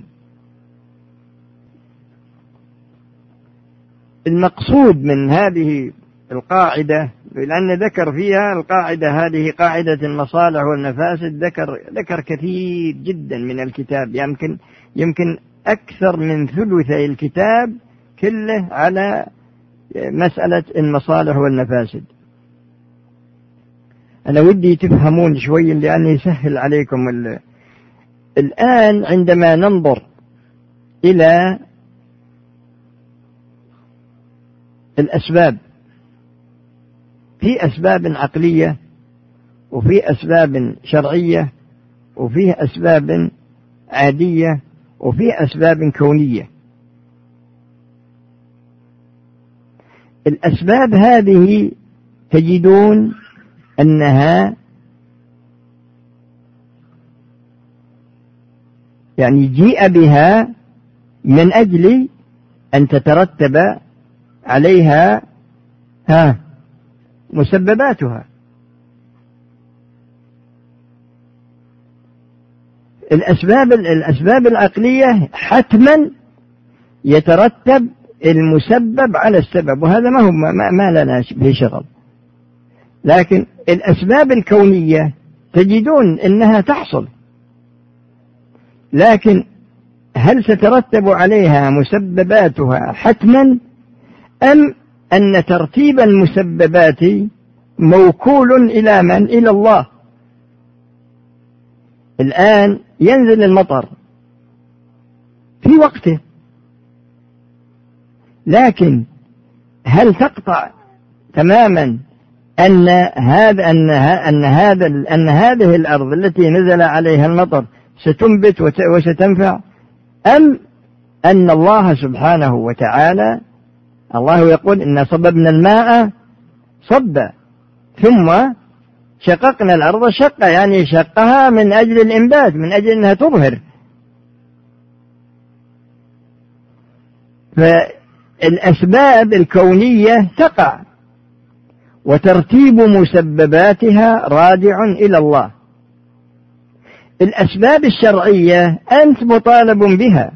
المقصود من هذه القاعدة، لأن ذكر فيها القاعدة هذه قاعدة المصالح والمفاسد، ذكر ذكر كثير جدا من الكتاب، يمكن يمكن أكثر من ثلثي الكتاب كله على مسألة المصالح والمفاسد. أنا ودي تفهمون شوي لأنه يسهل عليكم ال... الآن عندما ننظر إلى الأسباب، في أسباب عقلية وفي أسباب شرعية وفي أسباب عادية وفي أسباب كونية. الأسباب هذه تجدون أنها يعني جيء بها من أجل أن تترتب عليها ها مسبباتها. الأسباب الأسباب العقلية حتما يترتب المسبب على السبب، وهذا ما هو ما, ما لنا به شغل. لكن الأسباب الكونية تجدون أنها تحصل، لكن هل تترتب عليها مسبباتها حتما، أم أن ترتيب المسببات موكول إلى من؟ إلى الله. الآن ينزل المطر في وقته، لكن هل تقطع تماما أن هذا أن أن هذا أن هذه الأرض التي نزل عليها المطر ستنبت وستنفع، أم أن الله سبحانه وتعالى الله يقول إن صببنا الماء صبا ثم شققنا الأرض شقا، يعني شقها من أجل الإنبات، من أجل أنها تظهر. فالأسباب الكونية تقع وترتيب مسبباتها راجع إلى الله. الأسباب الشرعية أنت مطالب بها،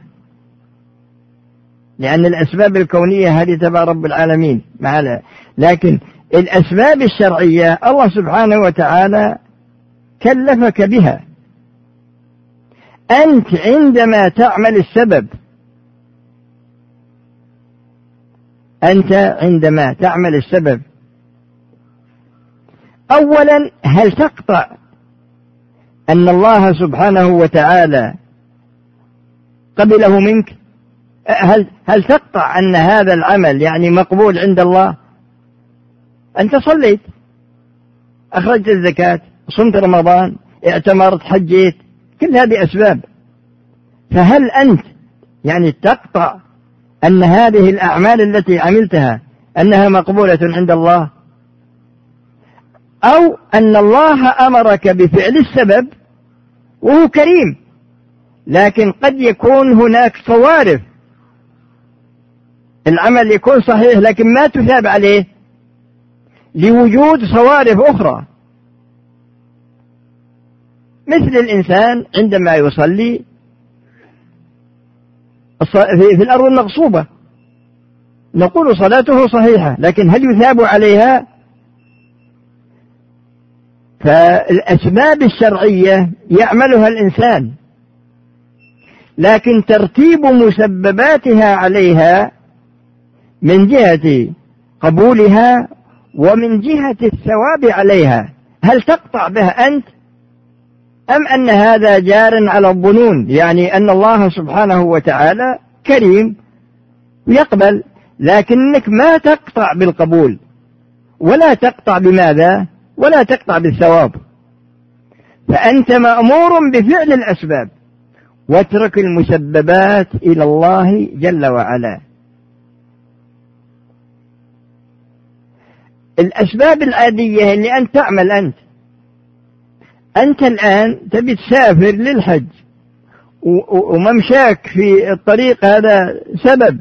لأن الأسباب الكونية هذه تبع رب العالمين معنا، لكن الأسباب الشرعية الله سبحانه وتعالى كلفك بها. أنت عندما تعمل السبب أنت عندما تعمل السبب أولا هل تقطع أن الله سبحانه وتعالى قبله منك؟ هل, هل تقطع أن هذا العمل يعني مقبول عند الله؟ أنت صليت، أخرجت الزكاة، صمت رمضان، اعتمرت، حجيت، كل هذه أسباب، فهل أنت يعني تقطع أن هذه الأعمال التي عملتها أنها مقبولة عند الله؟ أو أن الله أمرك بفعل السبب وهو كريم، لكن قد يكون هناك صوارف، العمل يكون صحيح لكن ما تثاب عليه لوجود صوارف أخرى، مثل الإنسان عندما يصلي في الأرض المغصوبة نقول صلاته صحيحة، لكن هل يثاب عليها؟ فالأسباب الشرعية يعملها الإنسان، لكن ترتيب مسبباتها عليها من جهة قبولها ومن جهة الثواب عليها، هل تقطع بها أنت؟ أم أن هذا جار على الظنون، يعني أن الله سبحانه وتعالى كريم يقبل، لكنك ما تقطع بالقبول ولا تقطع بماذا؟ ولا تقطع بالثواب. فأنت مأمور بفعل الأسباب واترك المسببات إلى الله جل وعلا. الأسباب العادية اللي أنت تعمل، أنت أنت الآن تبي تسافر للحج وممشاك في الطريق هذا سبب،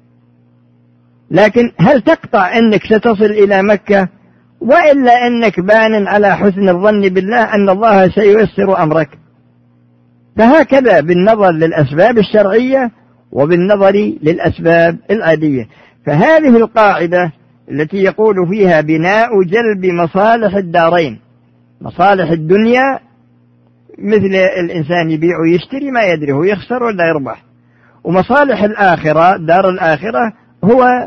لكن هل تقطع أنك ستصل إلى مكة؟ وإلا أنك بان على حسن الظن بالله أن الله سييسر أمرك. فهكذا بالنظر للأسباب الشرعية وبالنظر للأسباب العادية. فهذه القاعدة التي يقول فيها بناء جلب مصالح الدارين، مصالح الدنيا مثل الإنسان يبيع ويشتري ما يدري هو يخسر ولا يربح، ومصالح الآخرة دار الآخرة هو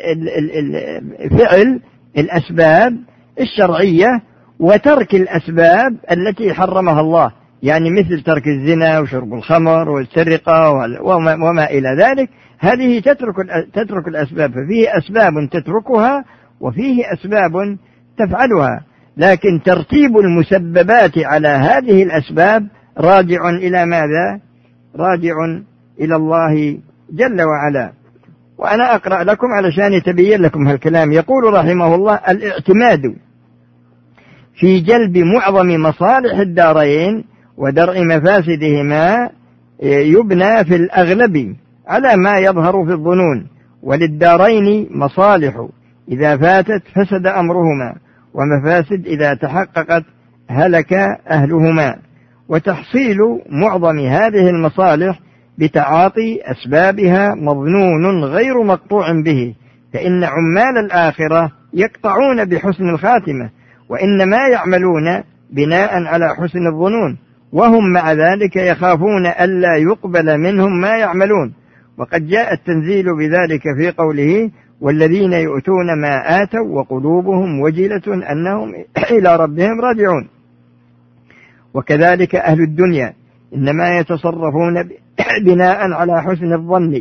فعل الأسباب الشرعية وترك الأسباب التي حرمها الله، يعني مثل ترك الزنا وشرب الخمر والسرقة وما إلى ذلك. هذه تترك تترك الأسباب، ففيه أسباب تتركها وفيه أسباب تفعلها، لكن ترتيب المسببات على هذه الأسباب راجع إلى ماذا؟ راجع إلى الله جل وعلا. وأنا أقرأ لكم علشان يتبين لكم هالكلام. يقول رحمه الله: الاعتماد في جلب معظم مصالح الدارين ودرء مفاسدهما يبنى في الأغلب على ما يظهر في الظنون، وللدارين مصالح إذا فاتت فسد أمرهما، ومفاسد إذا تحققت هلك أهلهما. وتحصيل معظم هذه المصالح بتعاطي أسبابها مظنون غير مقطوع به، فإن عمال الآخرة يقطعون بحسن الخاتمة، وإنما يعملون بناء على حسن الظنون، وهم مع ذلك يخافون ألا يقبل منهم ما يعملون. وقد جاء التنزيل بذلك في قوله: والذين يؤتون ما آتوا وقلوبهم وجلة أنهم إلى ربهم راجعون. وكذلك أهل الدنيا إنما يتصرفون بناء على حسن الظن،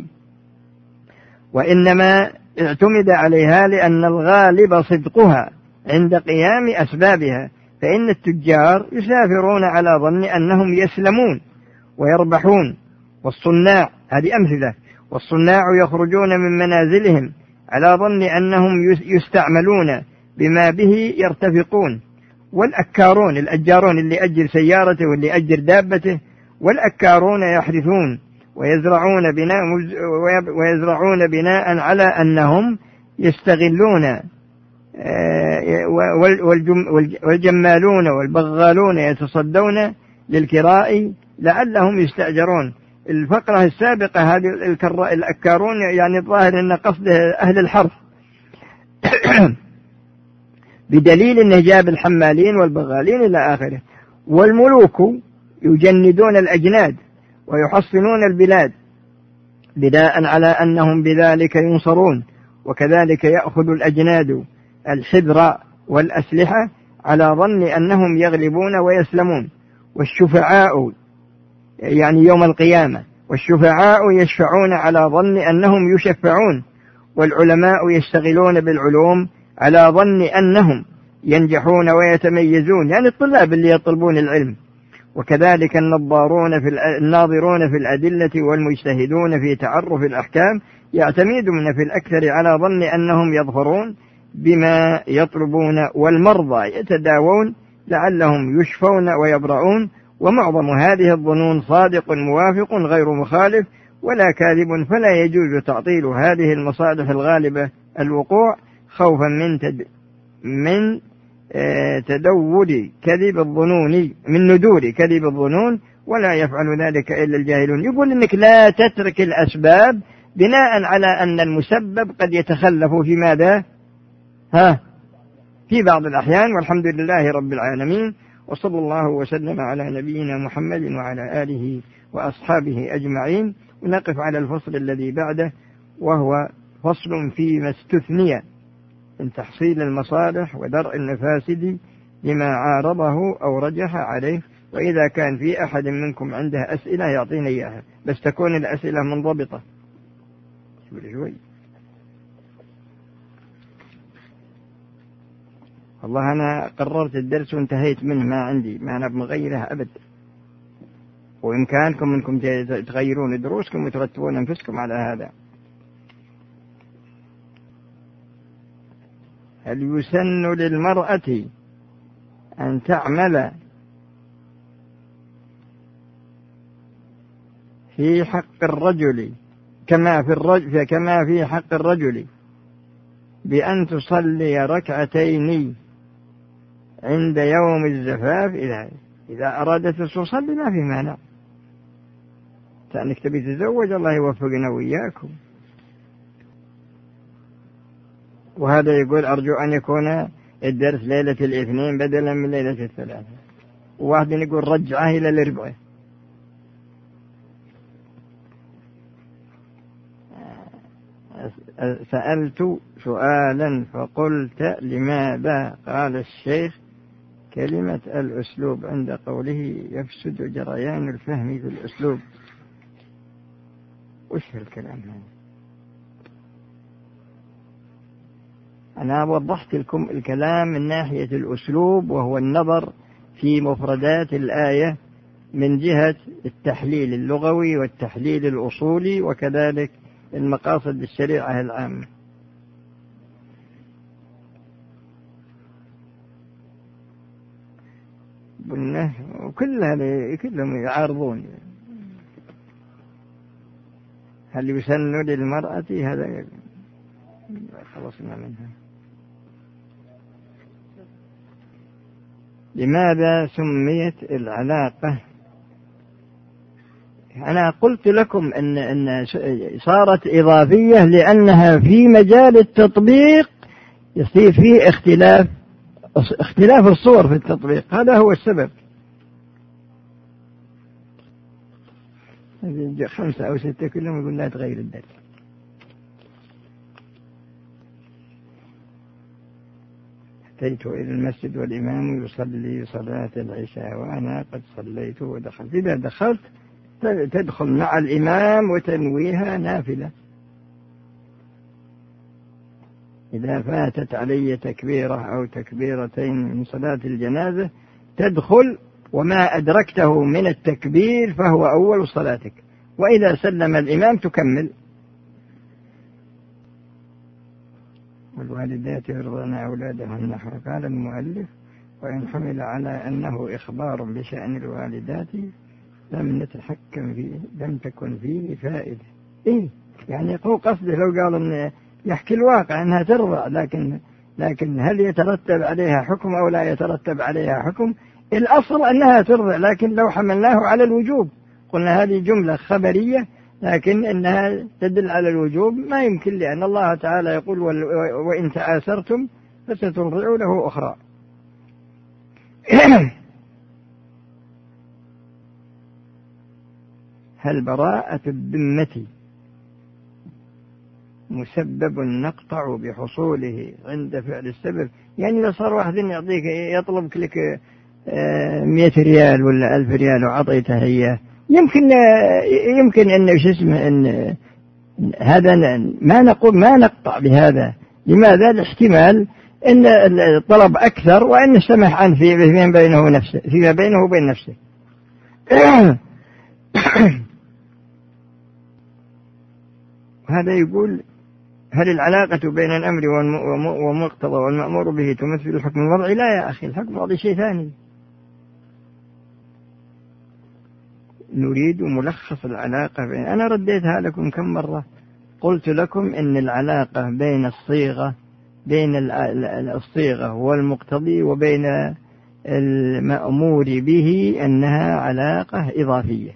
وإنما اعتمد عليها لأن الغالب صدقها عند قيام أسبابها، فإن التجار يسافرون على ظن أنهم يسلمون ويربحون، والصناع هذه أمثلة، والصناع يخرجون من منازلهم على ظن أنهم يستعملون بما به يرتفقون، والأكارون الأجارون اللي أجر سيارته واللي أجر دابته، والأكارون يحرثون ويزرعون بناء ويزرعون بناء على أنهم يستغلون، والجمالون والبغالون يتصدون للكراء لعلهم يستأجرون. الفقرة السابقة هذه الأكارون يعني الظاهر أن قصده أهل الحرث بدليل أنه جاب الحمالين والبغالين إلى آخره. والملوك يجندون الأجناد ويحصنون البلاد بناء على أنهم بذلك ينصرون، وكذلك يأخذ الأجناد الحذر والأسلحة على ظن أنهم يغلبون ويسلمون. والشفعاء يعني يوم القيامة، والشفعاء يشفعون على ظن أنهم يشفعون، والعلماء يشتغلون بالعلوم على ظن أنهم ينجحون ويتميزون، يعني الطلاب اللي يطلبون العلم. وكذلك النظارون في الناظرون في الأدلة والمجتهدون في تعرف الأحكام يعتمدون في الأكثر على ظن أنهم يظفرون بما يطلبون، والمرضى يتداوون لعلهم يشفون ويبرؤون. ومعظم هذه الظنون صادق موافق غير مخالف ولا كاذب، فلا يجوز تعطيل هذه المصالح الغالبة الوقوع خوفا من تد... من آه تدود كذب الظنون، من ندور كذب الظنون، ولا يفعل ذلك إلا الجاهلون. يقول إنك لا تترك الأسباب بناء على أن المسبب قد يتخلف في ماذا؟ ها في بعض الأحيان. والحمد لله رب العالمين، وصلى الله وسلم على نبينا محمد وعلى آله وأصحابه أجمعين. ونقف على الفصل الذي بعده، وهو فصل فيما استثني من تحصيل المصالح ودرء المفاسد لما عارضه أو رجح عليه. وإذا كان في أحد منكم عنده أسئلة يعطينا إياها، بس تكون الأسئلة منضبطة. شوي شوي. والله أنا قررت الدرس وانتهيت منه، ما عندي ما أنا بمغيره أبد، وإمكانكم أنكم تغيرون دروسكم وترتبون أنفسكم على هذا. هل يسن للمرأة أن تعمل في حق الرجل كما في الرجل كما في حق الرجل بأن تصلي ركعتين عند يوم الزفاف إذا إذا أرادت تصلي ما في مانع؟ كأنك تبي تتزوج، الله يوفقنا وإياكم. وهذا يقول أرجو أن يكون الدرس ليلة الاثنين بدلا من ليلة الثلاثة، وواحد يقول رجعه إلى الأربعاء. سألت سؤالا فقلت لماذا قال الشيخ كلمة الأسلوب عند قوله يفسد جريان الفهم في الأسلوب؟ وش الكلام هذا؟ أنا وضحت لكم الكلام من ناحية الأسلوب، وهو النظر في مفردات الآية من جهة التحليل اللغوي والتحليل الأصولي، وكذلك المقاصد الشريعة العامة. وكل هذا كلهم يعارضون. هل يسن للمرأة؟ هذا خلصنا منها. لماذا سميت العلاقة؟ أنا قلت لكم أن أن صارت إضافية لأنها في مجال التطبيق يصير فيه اختلاف اختلاف الصور في التطبيق، هذا هو السبب. خمسة أو ستة كلهم يقول لا تغير الدرس. أتيت إلى المسجد والإمام يصلي صلاة العشاء وأنا قد صليت ودخلت. إذا دخلت تدخل مع الإمام وتنويها نافلة. إذا فاتت علي تكبيرة أو تكبيرتين من صلاة الجنازة تدخل وما أدركته من التكبير فهو أول صلاتك، وإذا سلم الإمام تكمل. والوالدات يرضعن أولادهن. قال المؤلف: وإن حمل على أنه إخبار بشأن الوالدات لم نتحكم فيه، لم تكن فيه فائدة. إيه يعني هو قصده لو قال إن يحكي الواقع أنها ترضع، لكن لكن هل يترتب عليها حكم أو لا يترتب عليها حكم؟ الأصل أنها ترضع، لكن لو حملناه على الوجوب قلنا هذه جملة خبرية لكن إنها تدل على الوجوب ما يمكن، لأن الله تعالى يقول: وإن تعاسرتم فسترضع له أخرى. هل براءة الذمة مسبب نقطع بحصوله عند فعل السبب؟ يعني إذا صار واحد يعطيك يطلبك لك مئة ريال ولا ألف ريال وعطيته إياه، يمكن يمكن أن شو اسمه أن هذا ما نقول ما نقطع بهذا. لماذا؟ الاحتمال أن الطلب أكثر وأن سمح عنه فيما بينه نفسه فيما بينه وبين نفسه. هذا يقول: هل العلاقة بين الأمر ومقتضى والمأمور به تمثل الحكم الوضعي؟ لا يا أخي، الحكم الوضعي شيء ثاني. نريد ملخص العلاقة بين، أنا رديتها لكم كم مرة، قلت لكم إن العلاقة بين الصيغة بين الصيغة والمقتضي وبين المأمور به أنها علاقة إضافية.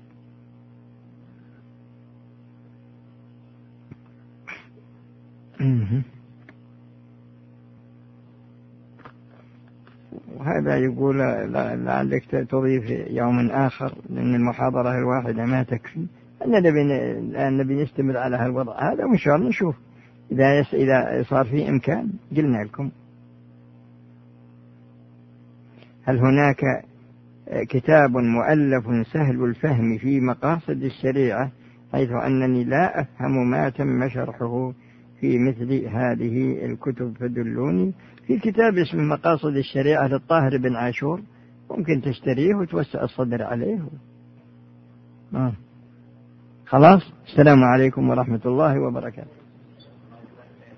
وهذا يقول لعلك تضيف يوم آخر لأن المحاضرة الواحدة ما تكفي. الآن نبي نستمر على هالوضع هذا وإن شاء الله نشوف إذا إذا صار في إمكان قلنا لكم. هل هناك كتاب مؤلف سهل الفهم في مقاصد الشريعة حيث أنني لا أفهم ما تم شرحه في مثل هذه الكتب فدلوني؟ في كتاب اسمه مقاصد الشريعة للطاهر بن عاشور، ممكن تشتريه وتوسع الصدر عليه. آه. خلاص، السلام عليكم ورحمة الله وبركاته.